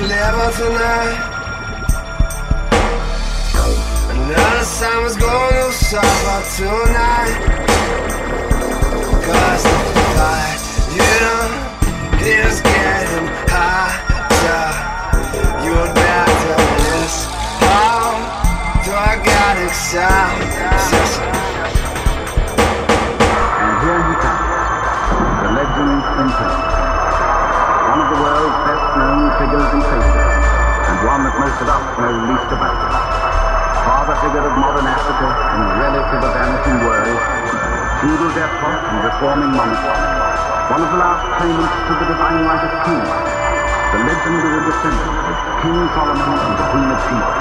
clever tonight. Another summer's gonna suffer tonight. Cause the fight, you know, is getting hotter. You'd better listen. How do I got excited? And here he comes, the legend himself. One of the world's best-known figures and faces, and one that most of us know least about. Father figure of modern Africa and relic of a vanishing world, feudal despot and reforming monarch, one of the last claimants to the divine right of kings, the legendary descendant of King Solomon and the Queen of Sheba.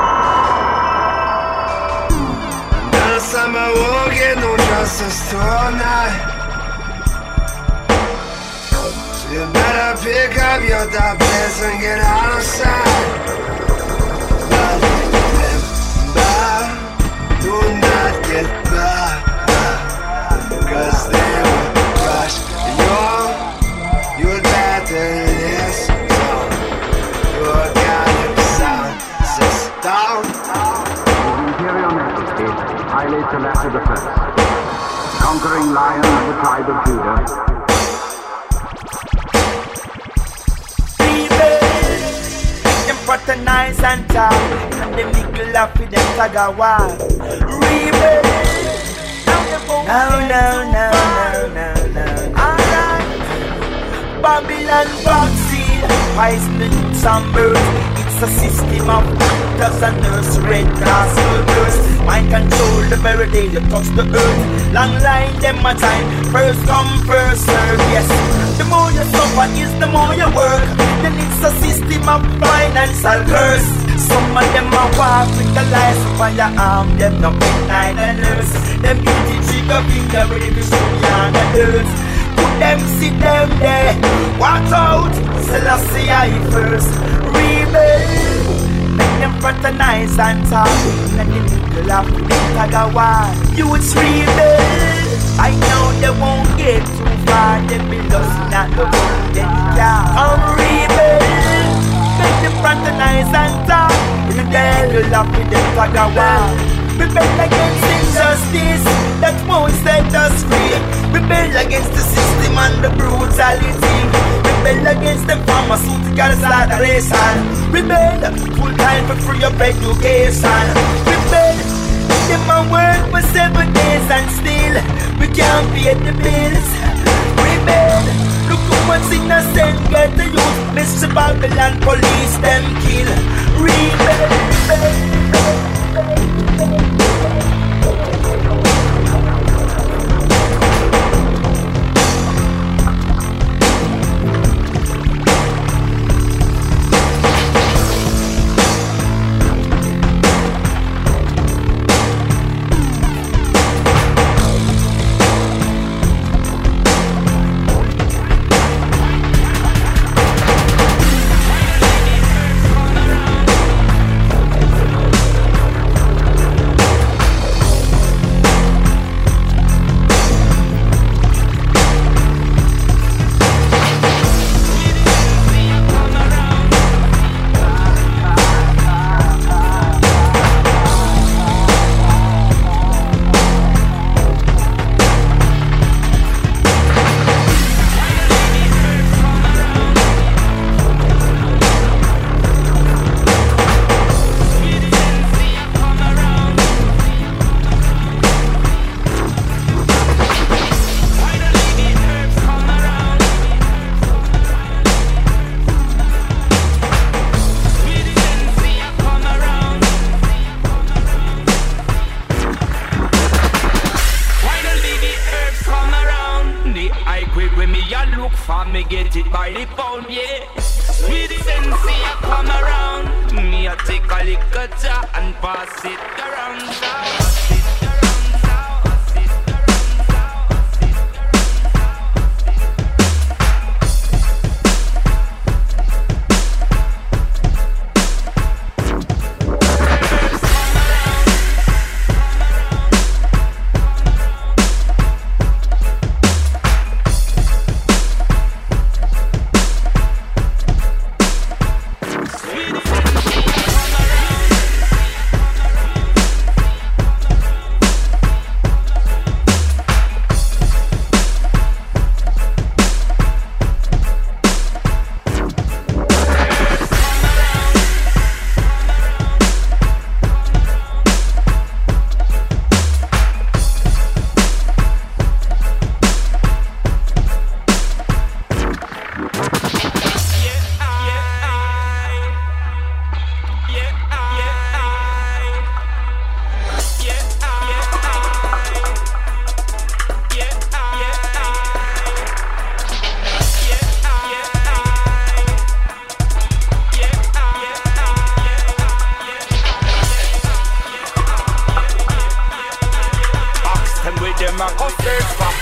Another summer won't get no justice tonight. You better pick up your tablets and get out of sight. But remember, do not get by, cause they will crush you'd better listen. Your goddamn sound system. His imperial majesty, Haile Selassie I, conquering lion of the tribe of Judah, fraternize and talk, and the middle of them tag a war. Rebel. No. Alright. Babylon vaccine, poison some birds. It's a system of doctors and nurse, red glass soldiers. Mind control the very day you touch the earth. Long line them a time, first come, first serve, yes. The more you suffer is the more you work. Then it's a system of financial curse. Some of them are walk with the lies upon your arm. Them no big night and nurse. Them beauty trigger finger ready to show you on the earth. Put them, sit them there. Watch out, Selassie I first. Rebel. Make them fraternize and talk in the middle of the Tagawa. Youths rebel. I know they won't get too far. They be lost not the road they can. I'm rebel. Make them fraternize and talk in the middle of the Tagawa. Rebel against injustice that won't set us free. Rebel against the system and the brutality. Rebel against the pharmaceutical saturation. Rebel full time for free of education. Rebel, them a work for 7 days and still we can't pay the bills. Rebel, look how much innocent get the youth. Mr. Babylon police them kill. Rebel. them a go search for.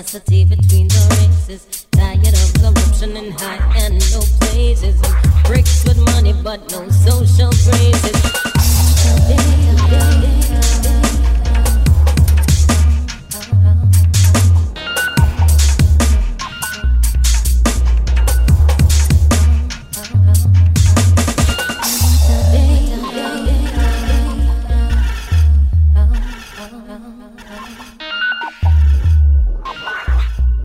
animosity between the races. Tired of corruption in high and low places. Bricks with money but no social graces.